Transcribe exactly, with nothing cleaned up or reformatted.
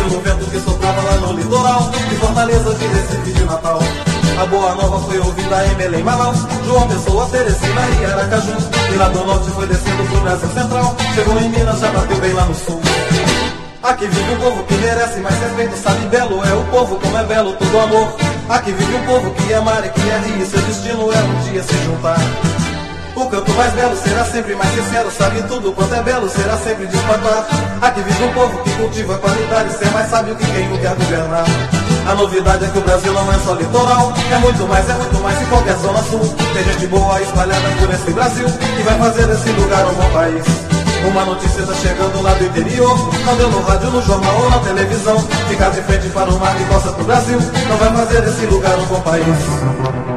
pelo vento que soprava lá no litoral, de Fortaleza, de Recife, de Natal. A boa nova foi ouvida em Belém, Manaus, João Pessoa, Teresina e Aracaju. E lá do norte foi descendo pro Brasil Central, chegou em Minas, já bateu bem lá no sul. Aqui vive um povo que merece mais respeito, sabe belo é o povo, como é belo todo amor. Aqui vive um povo que é mar e que é rio, seu destino é um dia se juntar. O canto mais belo será sempre mais sincero, sabe tudo quanto é belo, será sempre despatar. Aqui vive um povo que cultiva qualidade, ser mais sábio que quem o quer governar. A novidade é que o Brasil não é só litoral, é muito mais, é muito mais em qualquer zona sul. Tem gente boa espalhada por esse Brasil, que vai fazer desse lugar um bom país. Uma notícia está chegando lá do interior, não deu no rádio, no jornal ou na televisão. Ficar de frente para o mar que costa pro Brasil, não vai fazer desse lugar um bom país.